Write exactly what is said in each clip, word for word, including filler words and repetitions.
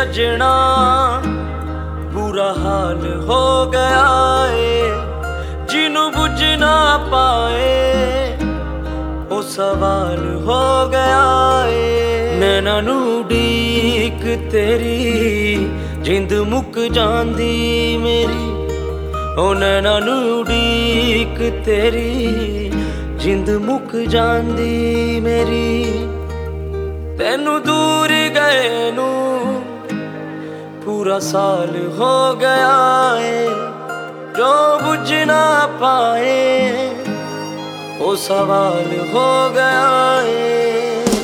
सजना बुरा हाल हो गया है। जिन्हों बुझ ना पाए वो सवाल हो गया है। नैना नू उड़ीक तेरी जिंद मुक जांदी मेरी। ओ नैना नू उड़ीक तेरी जिंद मुक जांदी मेरी। तेनू दूर गए नू पूरा साल हो गया है। जो बुझ ना पाए वो सवाल हो गया है।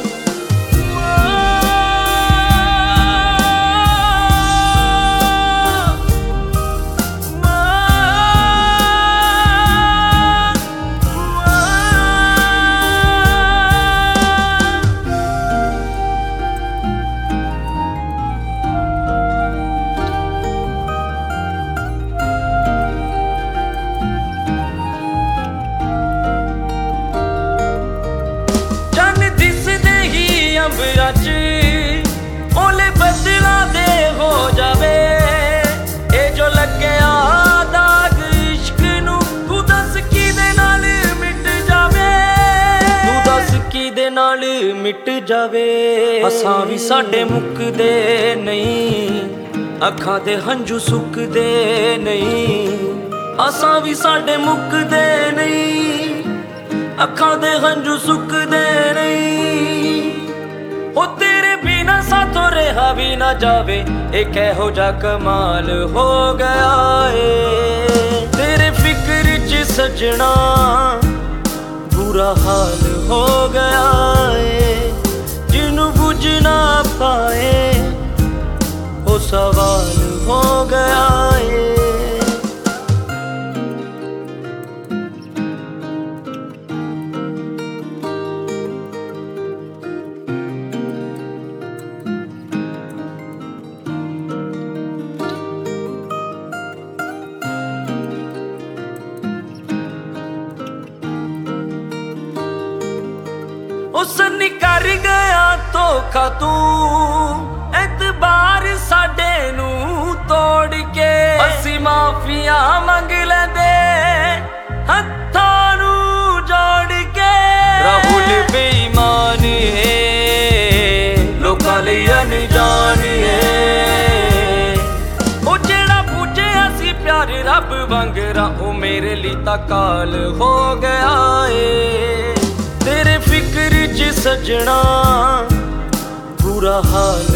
ओले बदला दे हो जावे ए जो लग्या दाग इश्क नू। तू दस की दे नाल मिट जावे। तू दस की दे नाल मिट जावे। असां भी साडे मुकदे नहीं, अखां दे हंझू सुकदे नहीं। असां भी साडे मुकदे नहीं, अखां दे हंझू सुकदे नहीं। ओ तेरे बिना साथों रहा भी ना जावे एक हो जा कमाल हो गया है। तेरे फिक्र च सजना बुरा हाल हो गया है। जिन्हों बुझ ना पाए वो सवाल हो गया है। उसने कर गया धोखा तू एतबार साडे नू तोड़ के। असी माफिया मंग लेंदे हत्थां नू जोड़ के। राहुल बेईमान है लोकां लई अनजान है। ओ जेड़ा पूजे असी प्यार रब वांगरा ओ मेरे लिए तां काल हो गया है। तेरे फिक्र च सजना बुरा हाल